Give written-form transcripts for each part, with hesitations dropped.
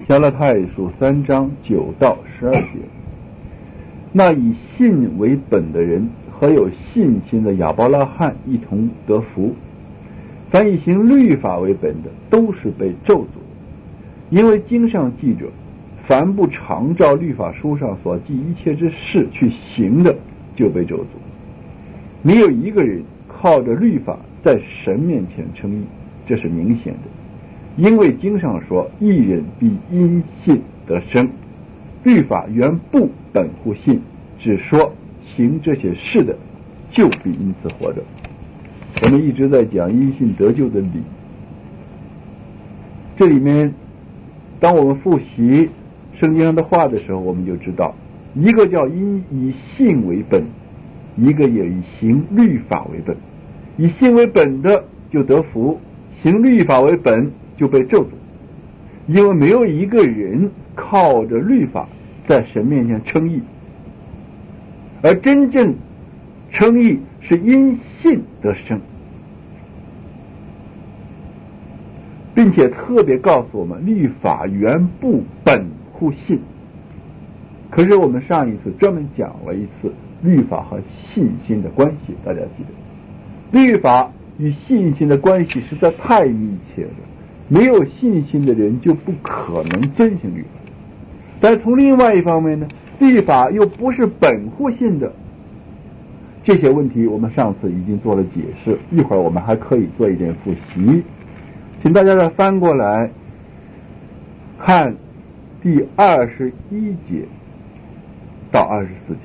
加拉太书3章9到12节。那以信为本的人和有信心的亚伯拉罕一同得福。凡以行律法为本的，都是被咒诅的。因为经上记着，凡不常照律法书上所记一切之事去行的，就被咒诅。没有一个人靠着律法在神面前称义，这是明显的。因为经上说，义人必因信得生。律法原不本乎信，只说行这些事的，就必因此活着。我们一直在讲因信得救的理，这里面当我们复习圣经上的话的时候，我们就知道，一个叫以信为本，一个也以行律法为本。以信为本的就得福，行律法为本就被咒诅。因为没有一个人靠着律法在神面前称义，而真正称义是因信得生，并且特别告诉我们，律法原不本乎信。可是我们上一次专门讲了一次律法和信心的关系，大家记得，律法与信心的关系实在太密切了，没有信心的人就不可能遵行律法。但从另外一方面呢，律法又不是本乎信的。这些问题我们上次已经做了解释，一会儿我们还可以做一点复习。请大家再翻过来看第21节到24节。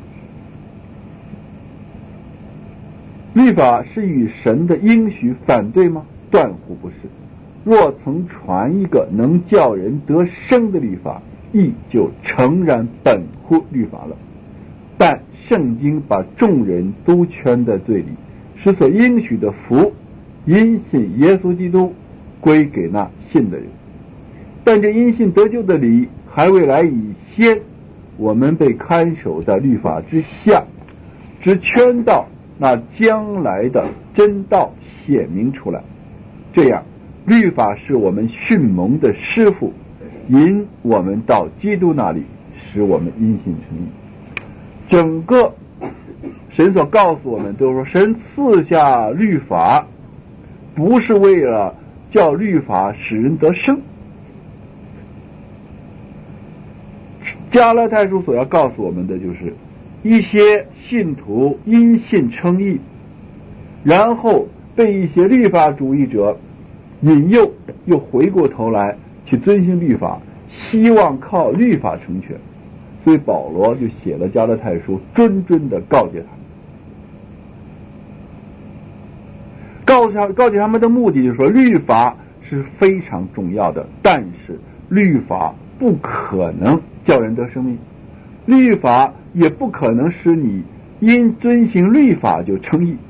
律法是与神的应许反对吗？断乎不是。若曾传一个能叫人得生的律法，亦就诚然本乎律法了。但圣经把众人都圈在罪里，使所应许的福因信耶稣基督归给那信的人。但这因信得救的理还未来以先，我们被看守在律法之下，只圈到那将来的真道显明出来。这样律法是我们训蒙的师傅，引我们到基督那里，使我们因信称义。整个神所告诉我们都是说，神赐下律法不是为了叫律法使人得生。加拉太书所要告诉我们的就是，一些信徒因信称义，然后被一些律法主义者引诱，又回过头来去遵行律法，希望靠律法成全。所以保罗就写了加拉太书，谆谆的告诫他们，告诫他们的目的就是说，律法是非常重要的，但是律法不可能叫人得生命，律法也不可能使你因遵行律法就称义。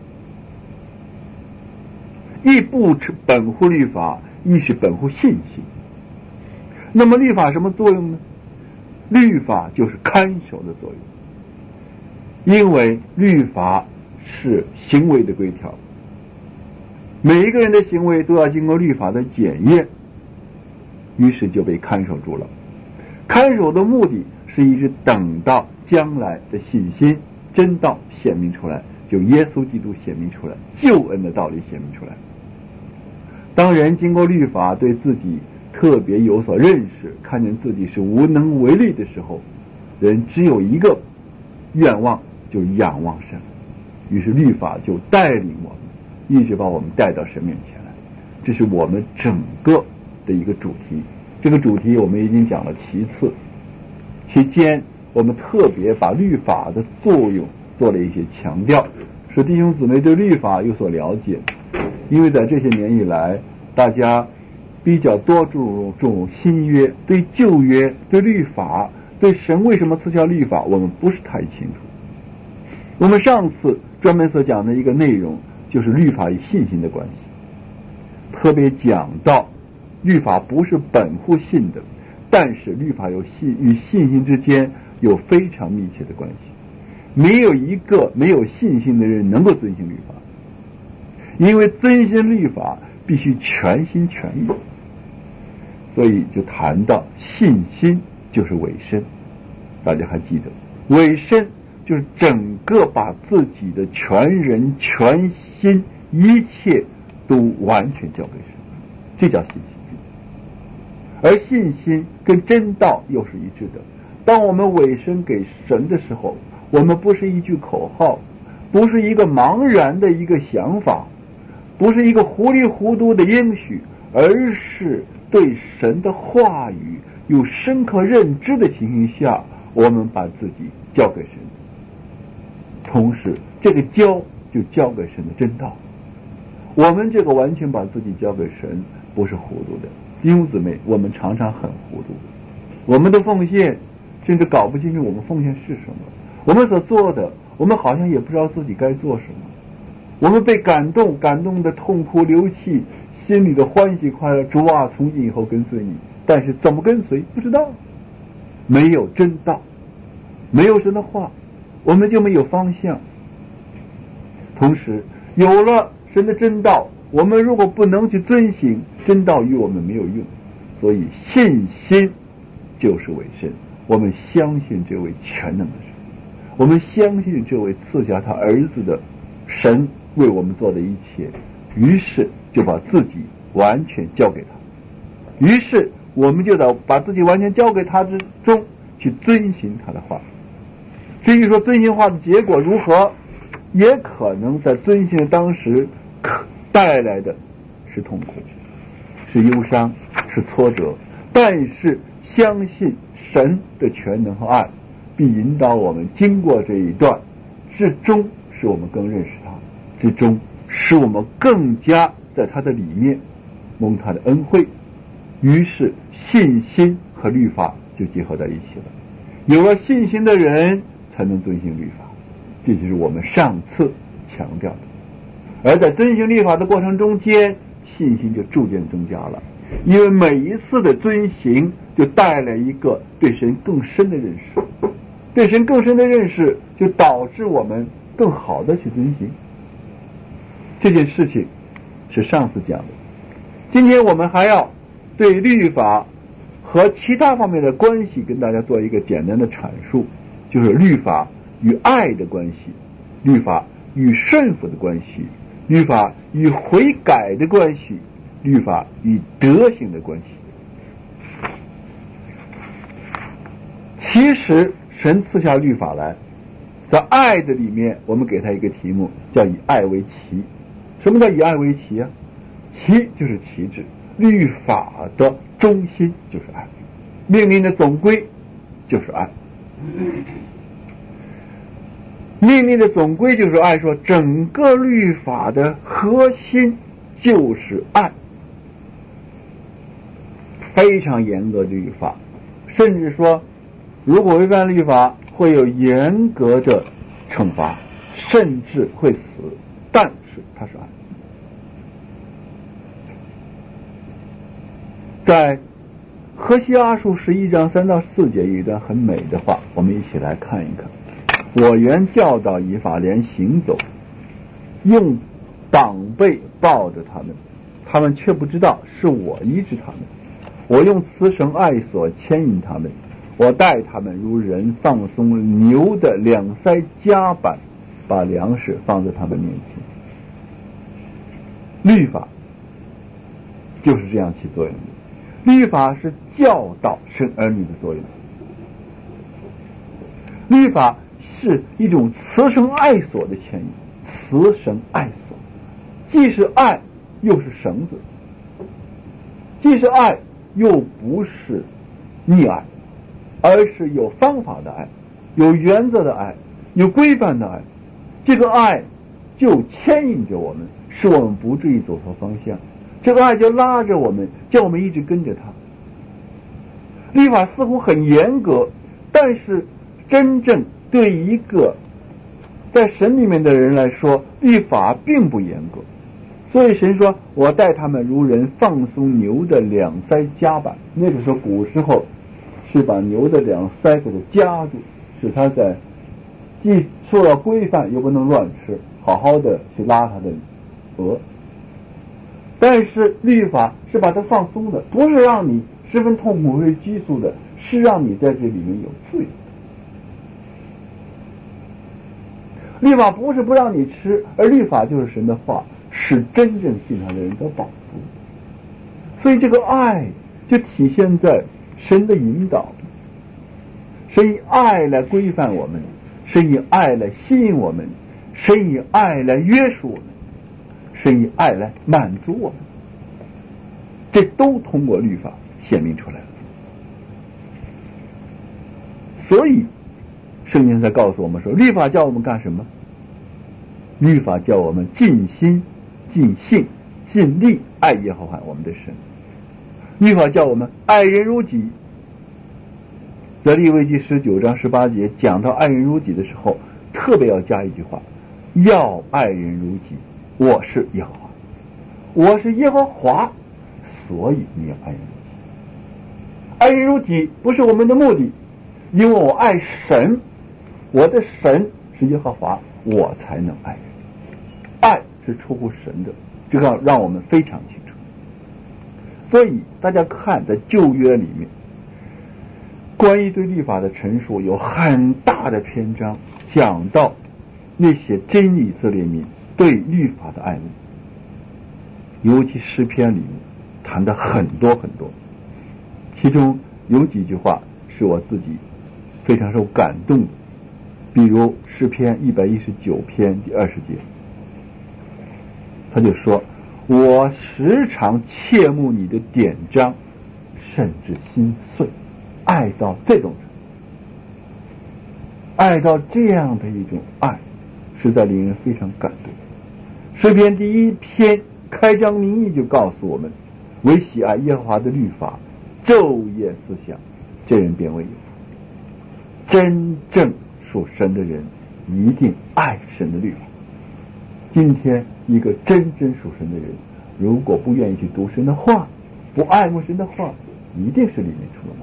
亦不本乎律法，亦是本乎信心。那么律法什么作用呢？律法就是看守的作用，因为律法是行为的规条，每一个人的行为都要经过律法的检验，于是就被看守住了。看守的目的是一直等到将来的信心真道显明出来，就耶稣基督显明出来，救恩的道理显明出来。当人经过律法对自己特别有所认识，看见自己是无能为力的时候，人只有一个愿望，就仰望神。于是律法就带领我们，一直把我们带到神面前来。这是我们整个的一个主题。这个主题我们已经讲了7次，期间我们特别把律法的作用做了一些强调，使弟兄姊妹对律法有所了解。因为在这些年以来，大家比较多注重新约，对旧约、对律法、对神为什么赐下律法，我们不是太清楚。我们上次专门所讲的一个内容就是律法与信心的关系，特别讲到律法不是本乎信的，但是律法与信心之间有非常密切的关系。没有一个没有信心的人能够遵行律法，因为遵行律法必须全心全意。 所以就谈到信心就是委身。大家还记得，委身就是整个把自己的全人全心一切都完全交给神，这叫信心。而信心跟真道又是一致的。当我们委身给神的时候，我们不是一句口号，不是一个茫然的一个想法，不是一个糊里糊涂的应许，而是对神的话语有深刻认知的情形下，我们把自己交给神，同时这个交就交给神的真道。我们这个完全把自己交给神，不是糊涂的。弟兄姊妹，我们常常很糊涂，我们的奉献甚至搞不清楚我们奉献是什么，我们所做的我们好像也不知道自己该做什么，我们被感动的痛哭流涕，心里的欢喜快乐，主啊，从今以后跟随你，但是怎么跟随不知道，没有真道，没有神的话，我们就没有方向。同时有了神的真道，我们如果不能去遵行，真道与我们没有用。所以信心就是委身，我们相信这位全能的神，我们相信这位赐下他儿子的神为我们做的一切，于是就把自己完全交给他，于是我们就得把自己完全交给他之中去遵行他的话。至于说遵行话的结果如何，也可能在遵行的当时带来的是痛苦，是忧伤，是挫折，但是相信神的全能和爱必引导我们经过这一段，至终使我们更认识他，至终使我们更加在他的里面蒙他的恩惠。于是信心和律法就结合在一起了，有了信心的人才能遵行律法，这就是我们上次强调的。而在遵行律法的过程中间，信心就逐渐增加了，因为每一次的遵行就带来一个对神更深的认识，对神更深的认识就导致我们更好的去遵行。这件事情是上次讲的，今天我们还要对律法和其他方面的关系跟大家做一个简单的阐述，就是律法与爱的关系，律法与顺服的关系，律法与悔改的关系，律法与德行的关系。其实神赐下律法来，在爱的里面我们给他一个题目，叫以爱为旗。什么叫以爱为旗啊？旗就是旗帜，律法的中心就是爱，命令的总归就是爱，命令的总归就是爱，说整个律法的核心就是爱，非常严格的律法，甚至说如果违反律法会有严格的惩罚，甚至会死，但是它是爱。在何西阿书11章3到4节有一段很美的话，我们一起来看一看。我原教导以法莲行走，用膀背抱着他们，他们却不知道是我医治他们。我用慈绳爱所牵引他们，我带他们如人放松牛的两腮夹板，把粮食放在他们面前。律法就是这样起作用的，律法是教导生儿女的作用，律法是一种慈绳爱索的牵引，慈绳爱索，既是爱又是绳子，既是爱又不是溺爱，而是有方法的爱，有原则的爱，有规范的爱。这个爱就牵引着我们，使我们不至于走错方向，这个爱就拉着我们，叫我们一直跟着他。律法似乎很严格，但是真正对一个在神里面的人来说，律法并不严格。所以神说我带他们如人放松牛的两腮夹板，那个时候古时候是把牛的两腮给它夹住，使它在既受到规范又不能乱吃，好好的去拉它的额。但是律法是把它放松的，不是让你十分痛苦会拘束的，是让你在这里面有自由的。律法不是不让你吃，而律法就是神的话，使真正信他的人得保护。所以这个爱就体现在神的引导，神以爱来规范我们，神以爱来吸引我们，神以爱来约束我们，神以爱来满足我们，这都通过律法显明出来了。所以圣经在告诉我们说，律法叫我们干什么？律法叫我们尽心尽性尽力爱耶和华我们的神。律法叫我们爱人如己。在利未记19章18节讲到爱人如己的时候，特别要加一句话，要爱人如己，我是耶和华，我是耶和华，所以你要爱人如己。爱人如己不是我们的目的，因为我爱神，我的神是耶和华，我才能爱人。爱是出乎神的，这个让我们非常清楚。所以大家看，在旧约里面，关于对律法的陈述有很大的篇章，讲到那些真以色列民对律法的爱慕，尤其诗篇里面谈的很多很多，其中有几句话是我自己非常受感动的，比如诗篇119篇第20节，他就说，我时常切慕你的典章，甚至心碎，爱到这种程度，爱到这样的一种爱，实在令人非常感动。诗篇第1篇开章明义就告诉我们，唯喜爱耶和华的律法，昼夜思想，这人便为有福。真正属神的人一定爱神的律法。今天一个真正属神的人，如果不愿意去读神的话，不爱慕神的话，一定是里面出了毛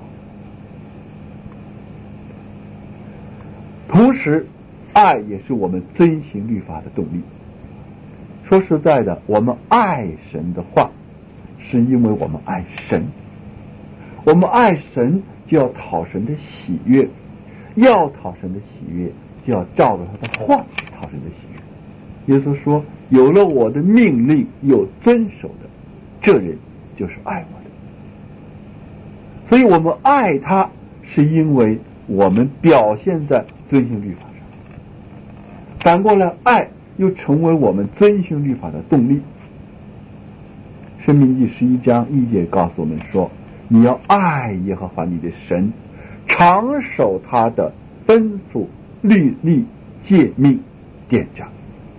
病。同时爱也是我们遵行律法的动力。说实在的，我们爱神的话，是因为我们爱神。我们爱神就要讨神的喜悦，要讨神的喜悦，就要照着他的话讨神的喜悦。耶稣说，有了我的命令有遵守的，这人就是爱我的。所以我们爱他，是因为我们表现在遵行律法上。反过来，爱又成为我们遵行律法的动力。申命记11章1节告诉我们说，你要爱耶和华你的神，常守他的吩咐、律例、诫命、典章。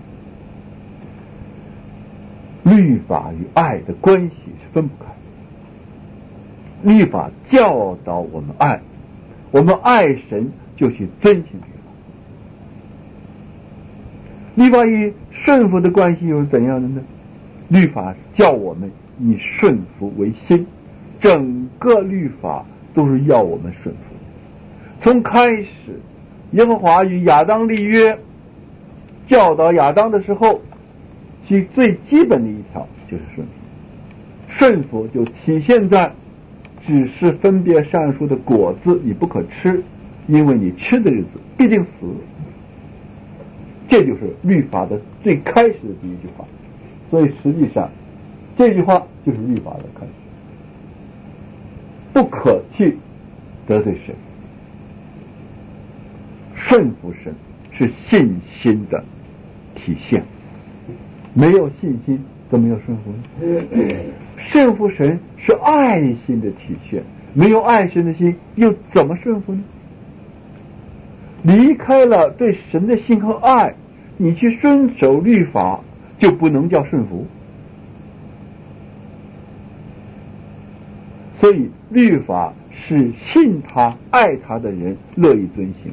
律法与爱的关系是分不开的。律法教导我们爱，我们爱神就去遵行律法。律法与顺服的关系又是怎样的呢？律法叫我们以顺服为心，整个律法都是要我们顺服。从开始耶和华与亚当立约，教导亚当的时候，其最基本的一条就是顺服。顺服就体现在只是分别善恶树的果子你不可吃，因为你吃的日子必定死。这就是律法的最开始的第一句话。所以实际上这句话就是律法的开始，不可去得罪神。顺服神是信心的体现，没有信心怎么有顺服呢？顺服神是爱心的体现，没有爱神的心又怎么顺服呢？离开了对神的心和爱，你去遵守律法就不能叫顺服。所以律法是信他爱他的人乐意遵行。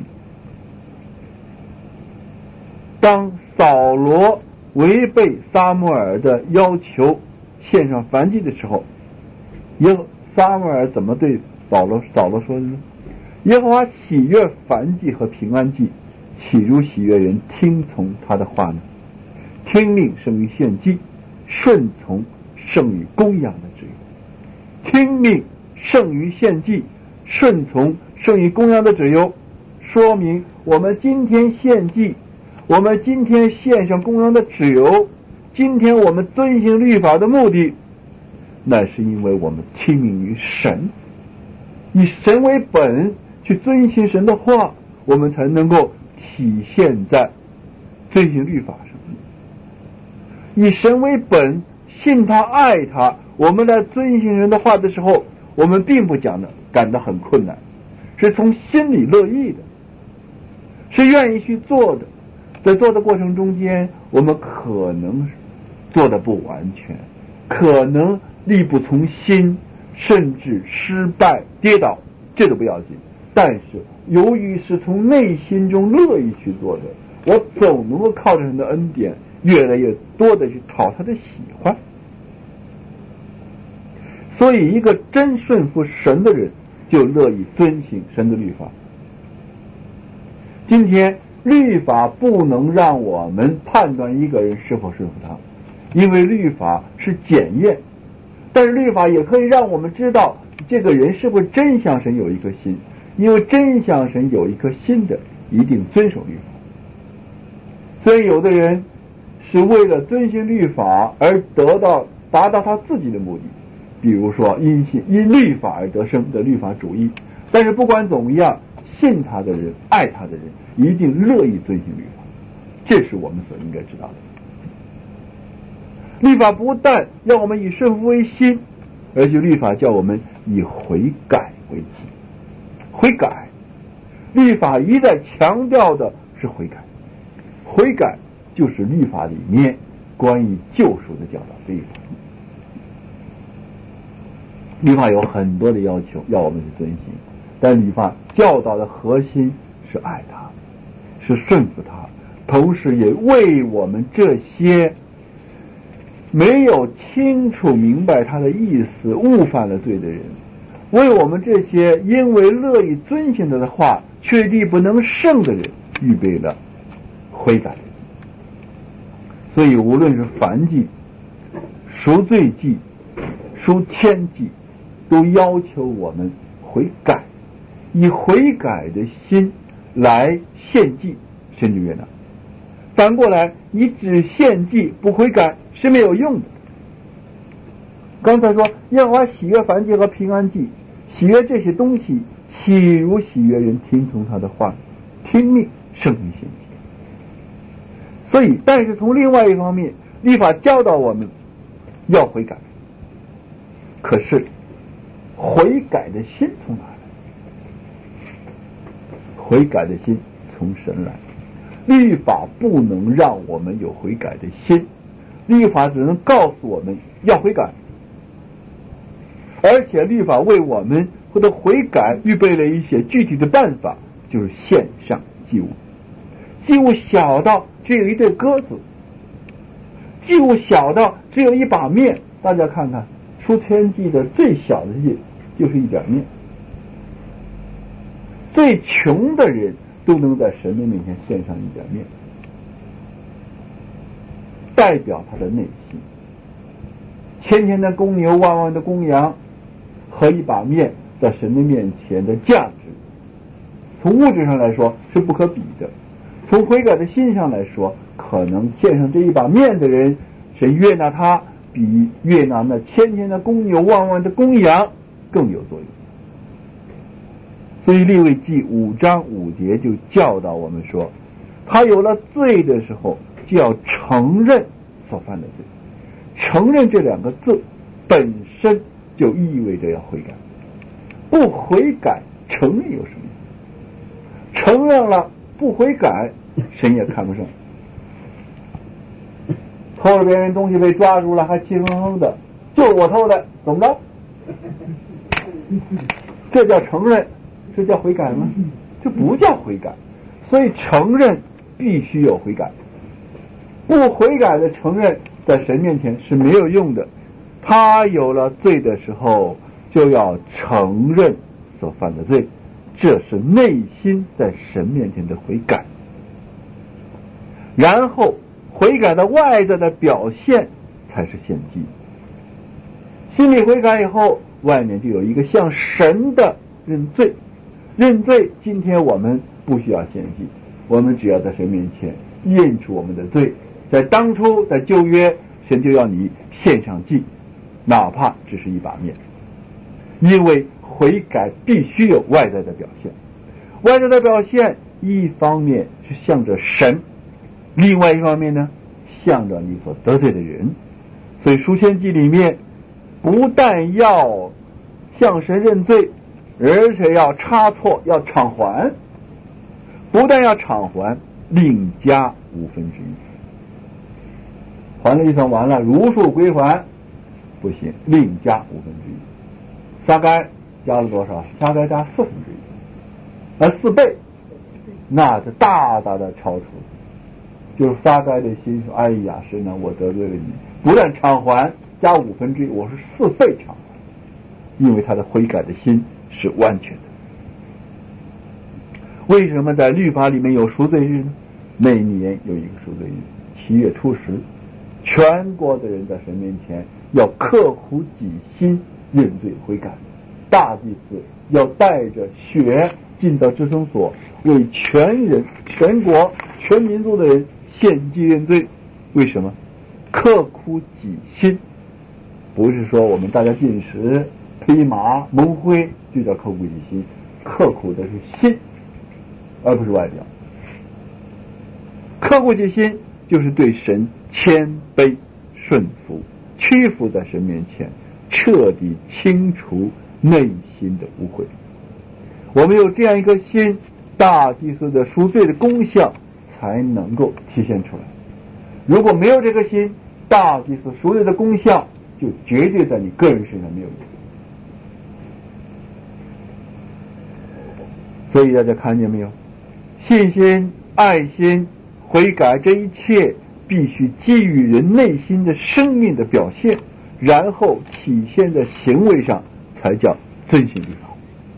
当扫罗违背撒母耳的要求献上燔祭的时候，撒母耳怎么对扫罗说的呢？耶和华喜悦燔祭和平安祭，岂如喜悦人听从他的话呢？听命胜于献祭，顺从胜于公羊的脂油。听命胜于献祭，顺从胜于公羊的脂油，说明我们今天献祭，我们今天献上公羊的脂油，今天我们遵行律法的目的，那是因为我们听命于神，以神为本去遵行神的话，我们才能够体现在遵行律法上。以神为本，信他爱他，我们来遵行人的话的时候，我们并不感到很困难，是从心里乐意的，是愿意去做的。在做的过程中间，我们可能做得不完全，可能力不从心，甚至失败跌倒，这都不要紧。但是由于是从内心中乐意去做的，我总能够靠着神的恩典越来越多的去讨他的喜欢。所以一个真顺服神的人就乐意遵行神的律法。今天律法不能让我们判断一个人是否顺服他，因为律法是检验，但是律法也可以让我们知道这个人是不是真向神有一颗心，因为真向神有一颗心的一定遵守律法。所以有的人是为了遵行律法而达到他自己的目的，比如说因律法而得生的律法主义。但是不管怎么样，信他的人爱他的人一定乐意遵行律法，这是我们所应该知道的。律法不但让我们以顺服为心，而且律法叫我们以悔改为基。悔改，律法一再强调的是悔改，悔改就是律法里面关于救赎的教导这一方面。律法有很多的要求要我们去遵行，但律法教导的核心是爱他，是顺服他，同时也为我们这些没有清楚明白他的意思误犯了罪的人，为我们这些因为乐意遵行他的话却力不能胜的人预备了悔改的祭。所以无论是燔祭、赎罪祭、赎愆祭，都要求我们悔改，以悔改的心来献祭，神就悦纳。反过来，你只献祭不悔改是没有用的。刚才说耶和华喜悦燔祭和平安祭，喜悦这些东西，岂如喜悦人听从他的话，听命胜于献祭。所以但是从另外一方面，律法教导我们要悔改，可是悔改的心从哪来？悔改的心从神来。律法不能让我们有悔改的心，律法只能告诉我们要悔改，而且律法为我们或者悔改预备了一些具体的办法，就是献上祭物。祭物小到只有一对鸽子，祭物小到只有一把面。大家看看赎愆祭的最小的祭就是一点面，最穷的人都能在神的面前献上一点面，代表他的内心。千千的公牛，万万的公羊和一把面在神的面前的价值，从物质上来说是不可比的，从悔改的心上来说，可能献上这一把面的人，神悦纳他比悦纳那千千的公牛，万万的公羊更有作用。所以利未记5章5节就教导我们说，他有了罪的时候就要承认所犯的罪。承认这两个字本身就意味着要悔改，不悔改承认有什么用？承认了不悔改，神也看不上。偷了别人东西被抓住了还气哼哼的，就是我偷的，怎么着？这叫承认，这叫悔改吗？这不叫悔改。所以承认必须有悔改，不悔改的承认在神面前是没有用的。他有了罪的时候就要承认所犯的罪，这是内心在神面前的悔改。然后悔改的外在的表现才是献祭。心里悔改以后， 外面就有一个向神的认罪。认罪，今天我们不需要献祭，我们只要在神面前认出我们的罪。在当初在旧约，神就要你献上祭，哪怕只是一把面，因为悔改必须有外在的表现。外在的表现一方面是向着神，另外一方面呢，向着你所得罪的人。所以赎愆祭里面不但要向神认罪，而且要差错，要偿还。不但要偿还，另加1/5，还了一算完了，如数归还不行，另加1/5。撒该加了多少？撒该加1/4，而4倍，那是大大的超出。就是撒该的心说：“哎呀，神啊，我得罪了你，不但偿还加1/5，我是4倍偿还。”因为他的悔改的心是完全的。为什么在律法里面有赎罪日呢？每年有一个赎罪日，7月初10，全国的人在神面前要刻苦己心认罪悔改。大祭司要带着血进到至圣所，为全人、全国、全民族的人献祭认罪。为什么？刻苦己心，不是说我们大家进食、披麻、蒙灰就叫刻苦己心，刻苦的是心，而不是外表。刻苦己心就是对神谦卑顺服，屈服在神面前，彻底清除内心的污秽。我们有这样一颗心，大祭司的赎罪的功效才能够体现出来。如果没有这颗心，大祭司赎罪的功效就绝对在你个人身上没有用。所以大家看见没有？信心、爱心、悔改，这一切必须基于人内心的生命的表现，然后体现在行为上，才叫遵行律法。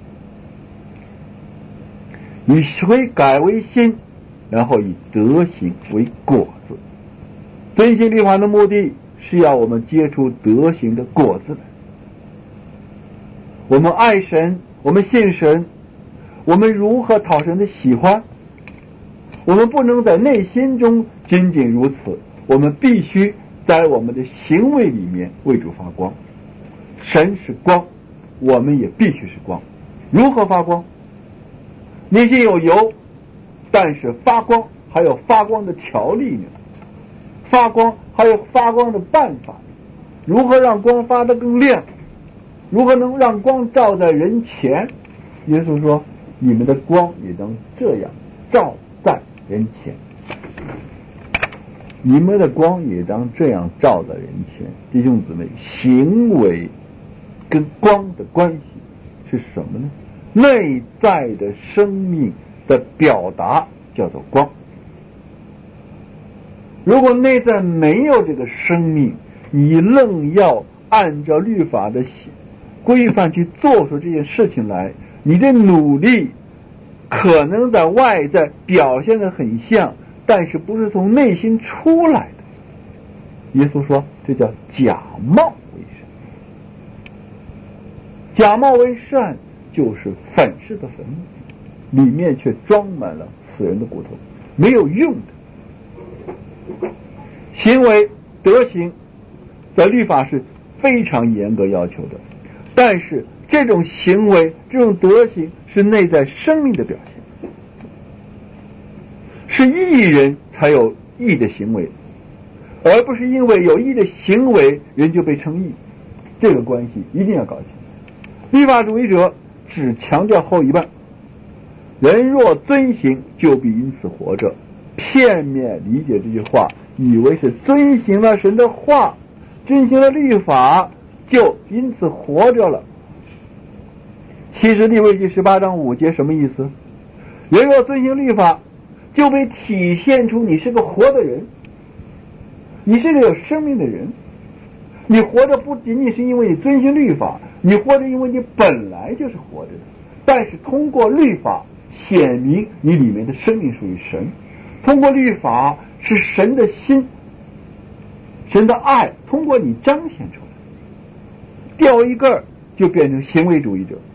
以悔改为心，然后以德行为果子。遵行律法的目的是要我们结出德行的果子来。我们爱神，我们信神，我们如何讨神的喜欢？我们不能在内心中仅仅如此，我们必须在我们的行为里面为主发光。神是光，我们也必须是光。如何发光？内心有油，但是发光还有发光的条例呢，发光还有发光的办法。如何让光发得更亮？如何能让光照在人前？耶稣说，你们的光也当这样照在人前。你们的光也当这样照在人前。弟兄姊妹，行为跟光的关系是什么呢？内在的生命的表达叫做光。如果内在没有这个生命，你愣要按照律法的规范去做出这件事情来，你的努力可能在外在表现得很像，但是不是从内心出来的。耶稣说，这叫假冒为善。假冒为善就是粉饰的坟墓，里面却装满了死人的骨头，没有用的。行为德行在律法是非常严格要求的，但是这种行为这种德行是内在生命的表现，是义人才有义的行为，而不是因为有义的行为人就被称义。这个关系一定要搞清楚。律法主义者只强调后一半，人若遵行就必因此活着，片面理解这句话，以为是遵行了神的话，遵行了律法就因此活着了。其实利未记18章5节什么意思？人若遵行律法，就被体现出你是个活的人，你是个有生命的人。你活着不仅仅是因为你遵行律法，你活着因为你本来就是活着的，但是通过律法显明你里面的生命属于神，通过律法是神的心、神的爱通过你彰显出来。掉一根就变成行为主义者。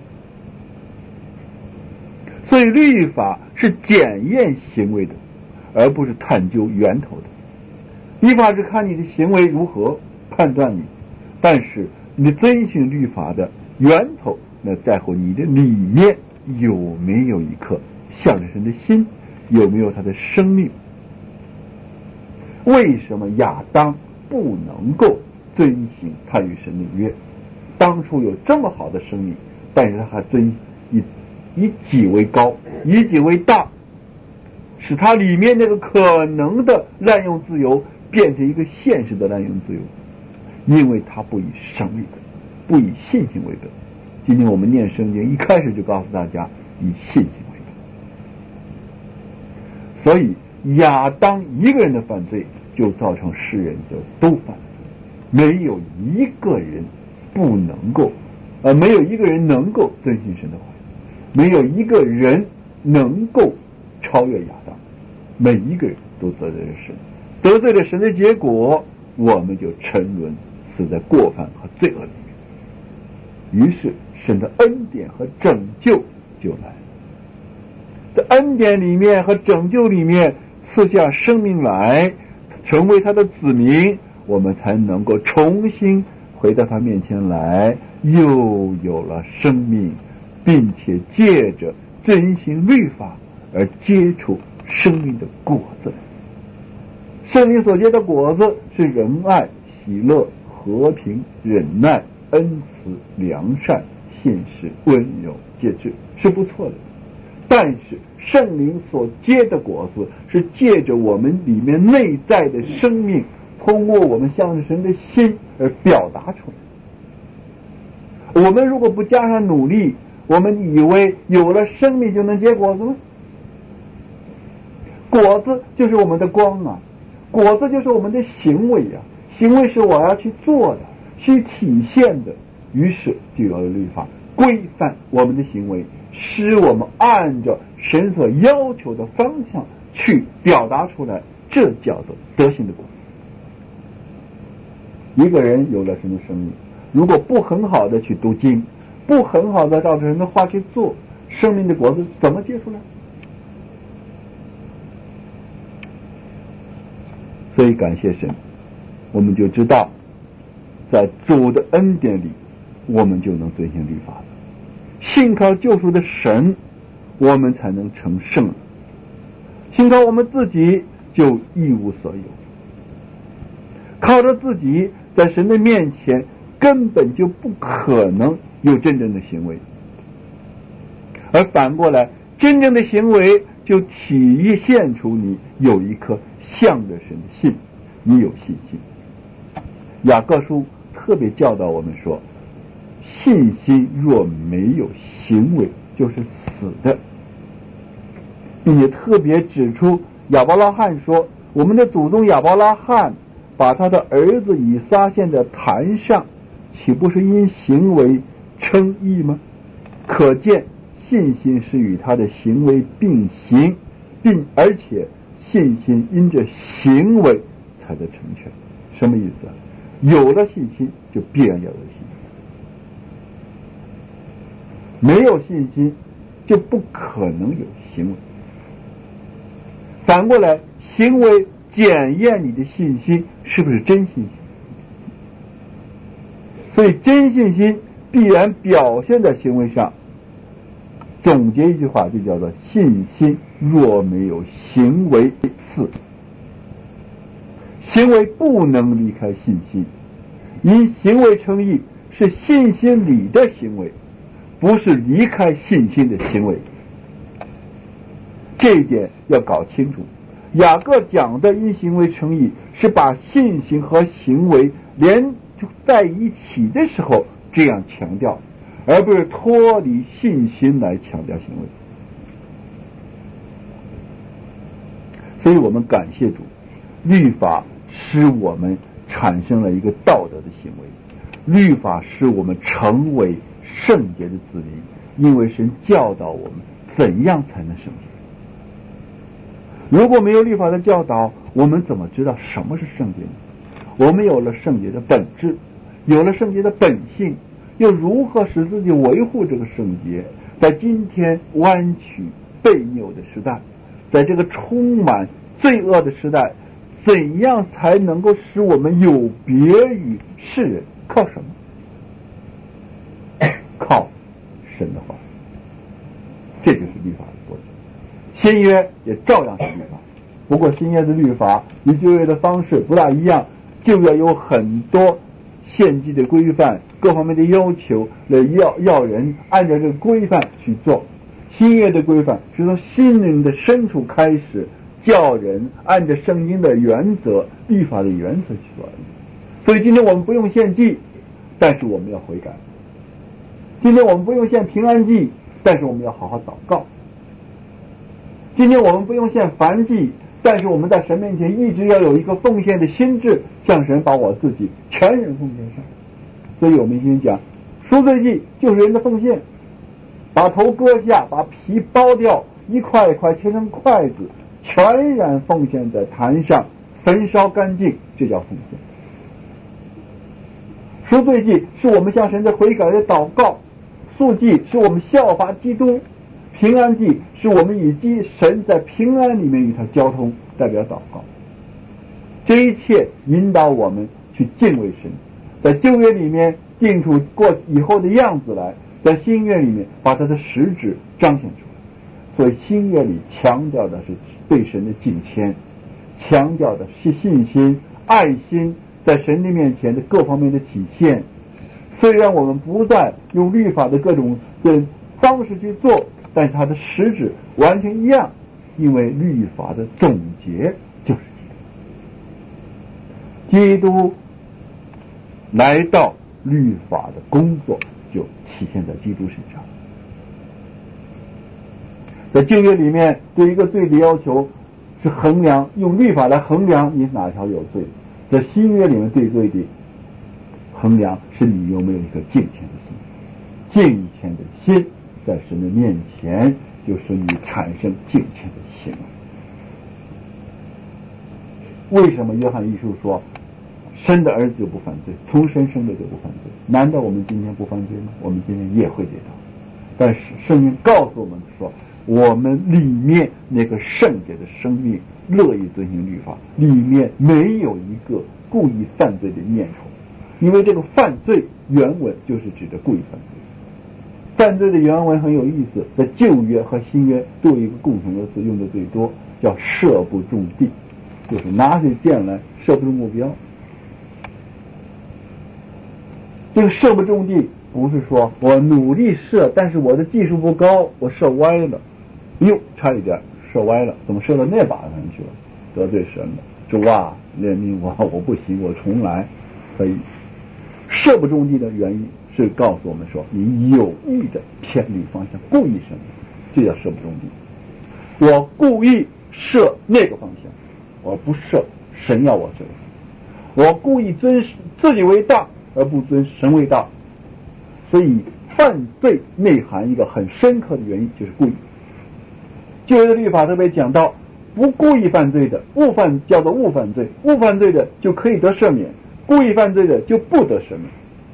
所以律法是检验行为的，而不是探究源头的。律法是看你的行为如何判断你，但是你遵循律法的源头，那在乎你的里面有没有一颗向着神的心，有没有他的生命。为什么亚当不能够遵行他与神的约？当初有这么好的生命，但是他还以己为高，以己为大，使他里面那个可能的滥用自由变成一个现实的滥用自由，因为他不以神为本，不以信心为本。今天我们念圣经一开始就告诉大家以信心为本，所以亚当一个人的犯罪就造成世人就都犯罪，没有一个人不能够没有一个人能够遵循神的话，没有一个人能够超越亚当，每一个人都得罪了神，得罪了神的结果，我们就沉沦死在过犯和罪恶里面。于是神的恩典和拯救就来了，在恩典里面和拯救里面赐下生命来，成为他的子民，我们才能够重新回到他面前来，又有了生命，并且借着遵行律法而结出生命的果子。圣灵所结的果子是仁爱、喜乐、和平、忍耐、恩慈、良善、信实、温柔、节制，是不错的。但是圣灵所结的果子是借着我们里面内在的生命，通过我们向着神的心而表达出来。我们如果不加上努力，我们以为有了生命就能结果子吗？果子就是我们的光啊，果子就是我们的行为啊，行为是我要去做的，去体现的。于是就有了律法规范我们的行为，使我们按照神所要求的方向去表达出来，这叫做德行的果子。一个人有了神的生命，如果不很好的去读经，不很好的照着神的话去做，生命的果子怎么结出来？所以感谢神，我们就知道在主的恩典里，我们就能遵行律法了。信靠救赎的神，我们才能成圣了。信靠我们自己就一无所有，靠着自己在神的面前根本就不可能有真正的行为。而反过来，真正的行为就体现出你有一颗向着神的心，你有信心。雅各书特别教导我们说，信心若没有行为就是死的，并且特别指出亚伯拉罕说，我们的祖宗亚伯拉罕把他的儿子以撒献在坛上，岂不是因行为称义吗？可见信心是与他的行为并行，而且信心因着行为才得成全。什么意思啊？有了信心就必然要有行为，没有信心就不可能有行为。反过来，行为检验你的信心是不是真信心，所以真信心必然表现在行为上。总结一句话就叫做信心若没有行为次，行为不能离开信心，因行为称义是信心里的行为，不是离开信心的行为。这一点要搞清楚。雅各讲的因行为称义是把信心和行为连在一起的时候这样强调，而不是脱离信心来强调行为。所以我们感谢主，律法使我们产生了一个道德的行为，律法使我们成为圣洁的子民，因为神教导我们怎样才能圣洁。如果没有律法的教导，我们怎么知道什么是圣洁呢？我们有了圣洁的本质，有了圣洁的本性， 又如何使自己维护这个圣洁？在今天弯曲悖谬的时代，在这个充满罪恶的时代，怎样才能够使我们有别于世人？靠什么？靠神的话。这就是律法的作用。新约也照样是律法，不过新约的律法与旧约的方式不大一样，旧约有很多献祭的规范，各方面的要求来要人按照这个规范去做。新约的规范是从心灵的深处开始，叫人按照圣经的原则、律法的原则去做。所以今天我们不用献祭，但是我们要悔改；今天我们不用献平安祭，但是我们要好好祷告；今天我们不用献燔祭，但是我们在神面前一直要有一个奉献的心智，向神把我自己全人奉献上。所以我们先讲赎罪祭就是人的奉献，把头割下，把皮剥掉，一块一块切成筷子，全然奉献在坛上，焚烧干净，这叫奉献。赎罪祭是我们向神的悔改的祷告，赎祭是我们效法基督，平安祭是我们与神在平安里面与他交通，代表祷告。这一切引导我们去敬畏神，在旧约里面定出过以后的样子来，在新约里面把它的实质彰显出来。所以新约里强调的是对神的敬虔，强调的是信心、爱心，在神的面前的各方面的体现。虽然我们不再用律法的各种的方式去做，但是它的实质完全一样，因为律法的总结就是基督来到，律法的工作就体现在基督身上。在旧约里面对一个罪的要求是衡量，用律法来衡量你哪条有罪。在新约里面对罪的衡量是你有没有一个敬虔的心，敬虔的心在神的面前就使你产生敬虔的行为。为什么约翰一书说生的儿子就不犯罪，从生生的就不犯罪？难道我们今天不犯罪吗？我们今天也会这样。但是圣经告诉我们说，我们里面那个圣洁的生命乐意遵行律法，里面没有一个故意犯罪的念头。因为这个犯罪原文就是指的故意犯罪。犯罪的原文很有意思，在旧约和新约都有一个共同的字用的最多，叫射不中地，就是拿起箭来射不中目标。这个射不中地不是说我努力射，但是我的技术不高，我射歪了，哟，差一点射歪了，怎么射到那把上去了？得罪神了，主啊，怜悯我，我不行，我重来。所以射不中地的原因是告诉我们说，你有意的偏离方向，故意什么，这叫射不中地。我故意射那个方向，我不射神要我射，我故意尊自己为大而不尊神为大。所以犯罪内含一个很深刻的原因，就是故意。旧约的律法特别讲到，不故意犯罪的叫做误犯罪，误犯罪的就可以得赦免，故意犯罪的就不得赦免。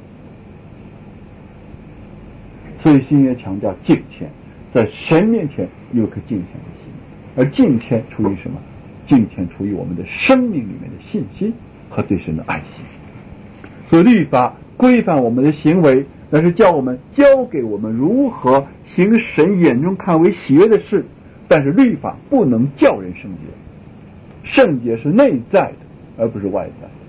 所以新约强调敬虔，在神面前有颗敬虔的心，而敬虔出于什么？敬虔出于我们的生命里面的信心和对神的爱心。所以律法规范我们的行为，那是教给我们如何行神眼中看为喜悦的事。但是律法不能叫人圣洁，圣洁是内在的，而不是外在的。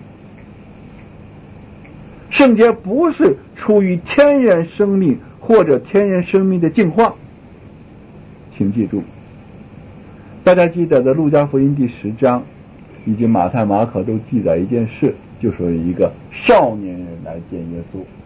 圣洁不是出于天然生命或者天然生命的进化。请记住，大家记得在路加福音第10章以及马太马可都记载一件事，就说一个少年人来见耶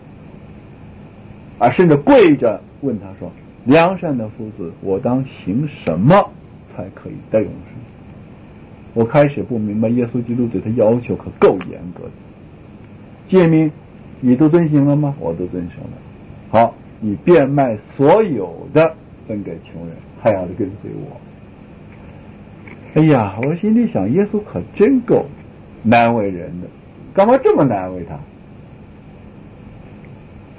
稣，甚至跪着问他说，良善的夫子，我当行什么才可以得永生？我开始不明白耶稣基督对他要求可够严格的。诫命你都遵行了吗？我都遵行了。好，你变卖所有的分给穷人，还要跟随我。哎呀，我心里想，耶稣可真够难为人的，干嘛这么难为他？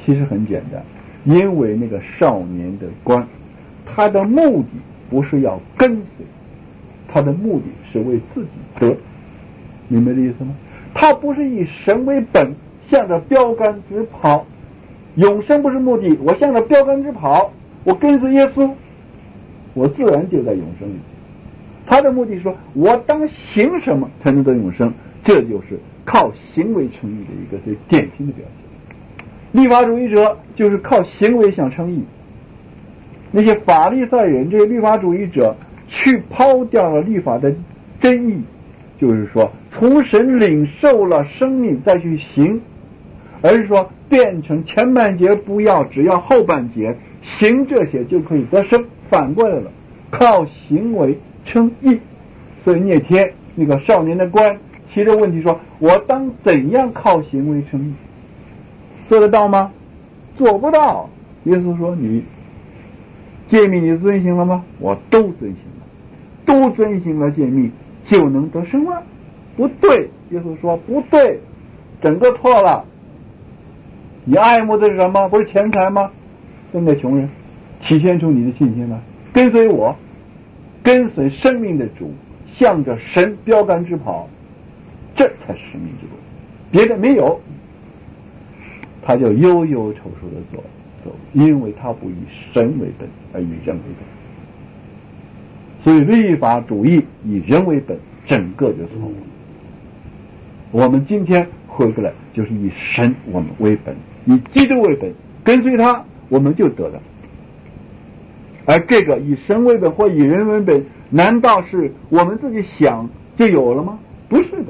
其实很简单，因为那个少年的官，他的目的不是要跟随，他的目的是为自己得，明白这意思吗？他不是以神为本，向着标杆直跑，永生不是目的，我向着标杆直跑，我跟随耶稣，我自然就在永生里。他的目的是说，我当行什么才能得永生，这就是靠行为称义的一个最典型的表现。律法主义者就是靠行为想称义，那些法利赛人，这些律法主义者去抛掉了律法的真意，就是说从神领受了生命再去行，而是说变成前半节不要，只要后半节，行这些就可以得生，反过来了，靠行为称义。所以那天那个少年的官提着问题说，我当怎样靠行为称义？做得到吗？做不到。耶稣说，你诫命你遵行了吗？我都遵行了，都遵行了诫命就能得生吗？不对。耶稣说不对，整个错了。你爱慕的是什么？不是钱财吗？跟着穷人，体现出你的信心来，跟随我，跟随生命的主，向着神标杆直跑，这才是生命之路，别的没有。他就忧忧愁愁的走，因为他不以神为本，而以人为本。所以律法主义以人为本，整个就错误。我们今天回过来就是以神我们为本，以基督为本，跟随他我们就得了。而这个以神为本或以人为本，难道是我们自己想就有了吗？不是的。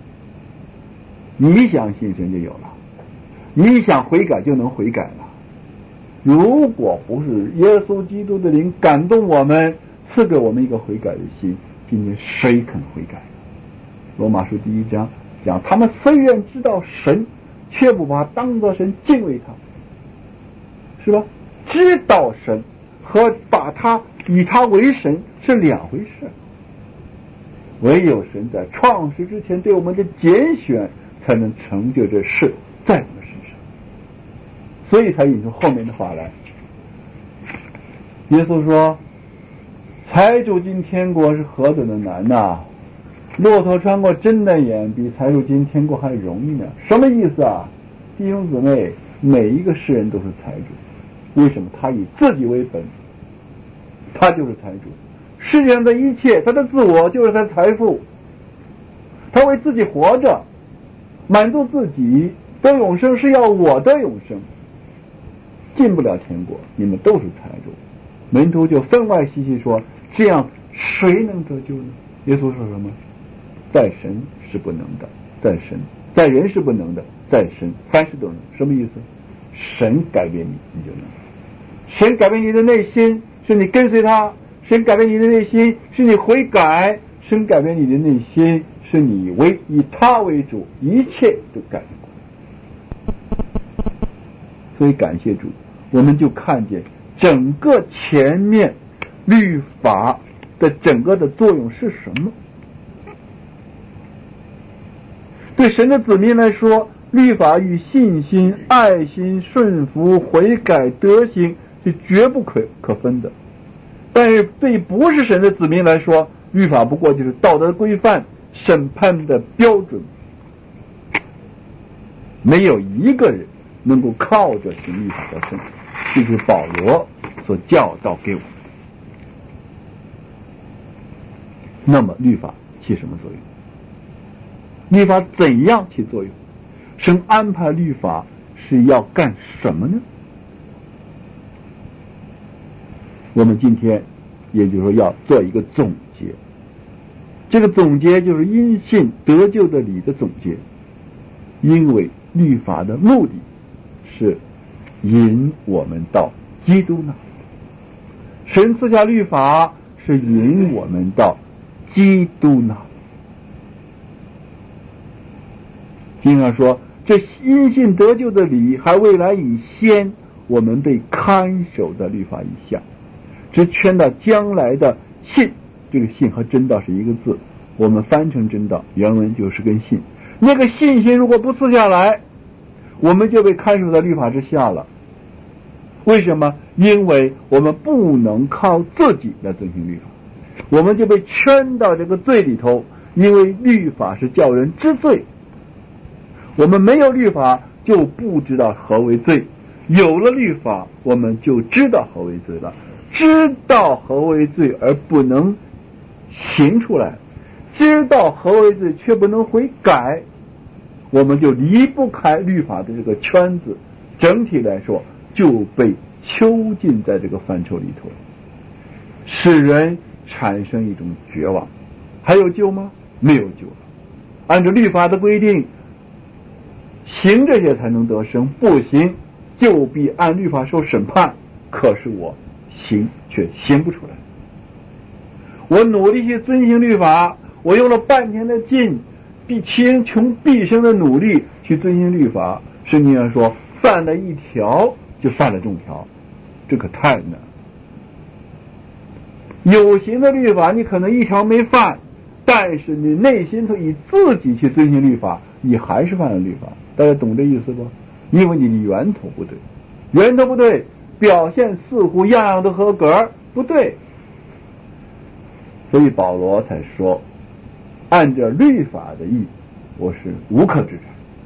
你想信神就有了，你想悔改就能悔改了。如果不是耶稣基督的灵感动我们，赐给我们一个悔改的心，今天谁肯悔改？罗马书第1章讲，他们虽然知道神，却不把他当作神敬畏他，是吧？知道神和把他以他为神是两回事。唯有神在创世之前对我们的拣选，才能成就这事在我们身上。所以才引出后面的话来。耶稣说，财主进天国是何等的难呐！骆驼穿过针的眼，比财主进天国还容易呢。什么意思啊？弟兄姊妹，每一个世人都是财主。为什么？他以自己为本，他就是财主。世界上的一切，他的自我就是他的财富，他为自己活着，满足自己，得永生是要我的永生，进不了天国，你们都是财主。门徒就分外细细说，这样谁能得救呢？耶稣说什么？在神是不能的，在人是不能的，在神凡事都能。什么意思？神改变你，你就能。神改变你的内心，是你跟随他；神改变你的内心，是你悔改；神改变你的内心，是你以他为主，一切都改变过来。所以感谢主，我们就看见整个前面律法的整个的作用是什么。对神的子民来说，律法与信心、爱心、顺服、悔改、德行是绝不可分的。但是对不是神的子民来说，律法不过就是道德规范、审判的标准。没有一个人能够靠着行律法得胜，这是保罗所教导给我们的。那么律法起什么作用？律法怎样起作用？神安排律法是要干什么呢？我们今天也就是说要做一个总结，这个总结就是因信得救的理的总结。因为律法的目的是引我们到基督那里，神赐下律法是引我们到基督那里。经上说，这因信得救的理还未来以先，我们被看守的律法以下，只圈到将来的信。这个信和真道是一个字，我们翻成真道，原文就是跟信。那个信心如果不赐下来， 我们就被看守在律法之下了。为什么？因为我们不能靠自己来遵行律法，我们就被圈到这个罪里头，因为律法是叫人知罪。我们没有律法就不知道何为罪，有了律法我们就知道何为罪了。知道何为罪而不能行出来，知道何为罪却不能悔改，我们就离不开律法的这个圈子，整体来说就被囚禁在这个范畴里头，使人产生一种绝望。还有救吗？没有救了。按照律法的规定，行这些才能得生，不行就必按律法受审判。可是我行却行不出来，我努力去遵行律法，我用了半天的劲，倾穷毕生的努力去遵行律法，圣经上说犯了一条就犯了众条，这可太难。有形的律法你可能一条没犯，但是你内心头以自己去遵行律法，你还是犯了律法。大家懂这意思不？因为你的源头不对，源头不对，表现似乎样样都合格，不对。所以保罗才说，按照律法的义，我是无可指摘。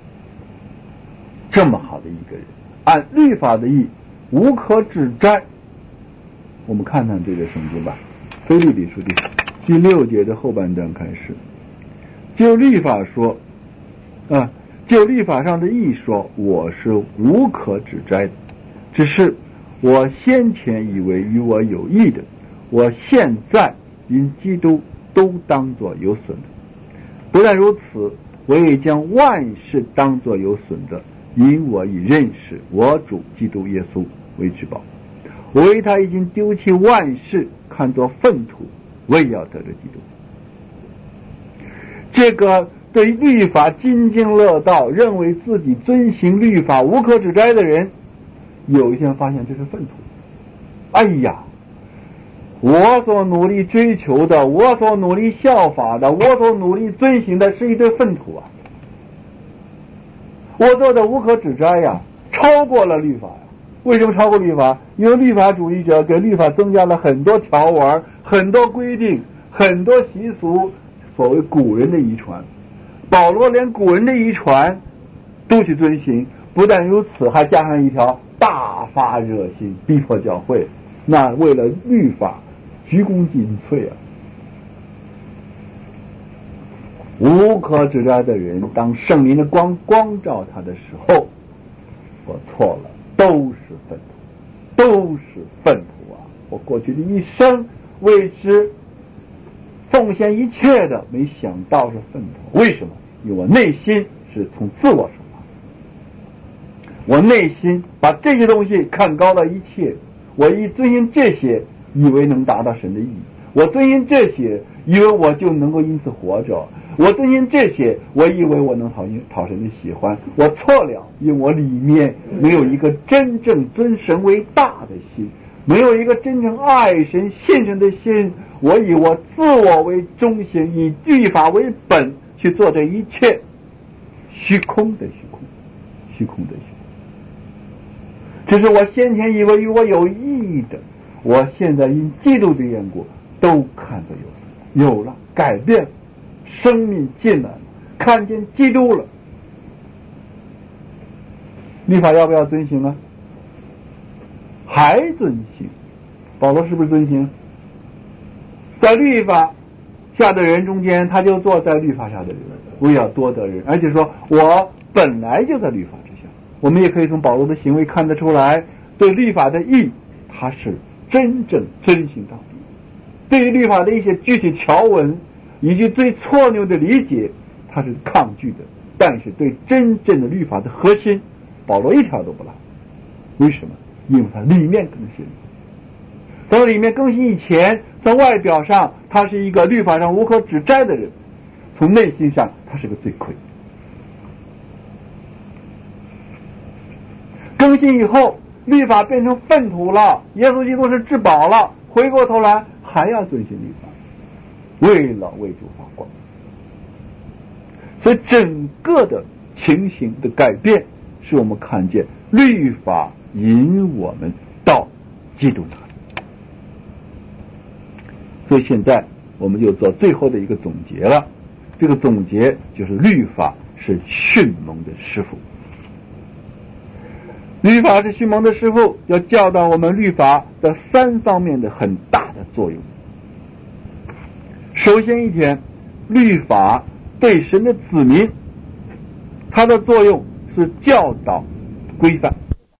这么好的一个人，按律法的义无可指摘。我们看看这个圣经吧，腓立比书第6节的后半段开始，就律法说就律法上的义说，我是无可指摘的，只是我先前以为与我有益的，我现在因基督都当作有损的。不但如此，我也将万事当作有损的，因我已认识我主基督耶稣为至宝。我为他已经丢弃万事，看作粪土，为要得着基督。这个对律法津津乐道，认为自己遵行律法无可指摘的人，有一天发现这是粪土。哎呀，我所努力追求的，我所努力效法的，我所努力遵行的是一堆粪土啊！我做的无可指摘呀，超过了律法呀。为什么超过律法？因为律法主义者给律法增加了很多条文、很多规定、很多习俗，所谓古人的遗传。保罗连古人的遗传都去遵行，不但如此，还加上一条大发热心，逼迫教会。那为了律法鞠躬尽瘁啊！无可指摘的人，当圣灵的光照他的时候，我错了，都是粪土，都是粪土啊！我过去的一生为之奉献一切的，没想到是粪土。为什么？因为我内心是从自我出发，我内心把这些东西看高了一切。我一遵行这些，以为能达到神的意义；我遵行这些，以为我就能够因此活着；我遵行这些，我以为我能讨神的喜欢。我错了，因为我里面没有一个真正尊神为大的心，没有一个真正爱神信神的心。我以我自我为中心，以律法为本去做这一切，虚空的虚空，虚空的虚空。这是我先前以为与我有意义的，我现在因基督的缘故都看作有了改变，生命进来了，看见基督了。律法要不要遵行啊？还遵行。保罗是不是遵行？在律法下的人中间，他就坐在律法下的人，为要多得人，而且说我本来就在律法之下。我们也可以从保罗的行为看得出来，对律法的义他是真正遵行到底。对于律法的一些具体条文以及最错谬的理解，他是抗拒的。但是对真正的律法的核心，保罗一条都不落。为什么？因为他里面更新。在里面更新以前，在外表上他是一个律法上无可指摘的人，从内心上他是个罪魁。更新以后，律法变成粪土了，耶稣基督是至宝了，回过头来还要遵行律法，为了为主发光。所以整个的情形的改变使我们看见律法引我们到基督那里。所以现在我们就做最后的一个总结了，这个总结就是律法是训蒙的师傅。律法是训蒙的师傅，要教导我们律法的3方面的很大的作用。首先一点，律法对神的子民，它的作用是教导规范。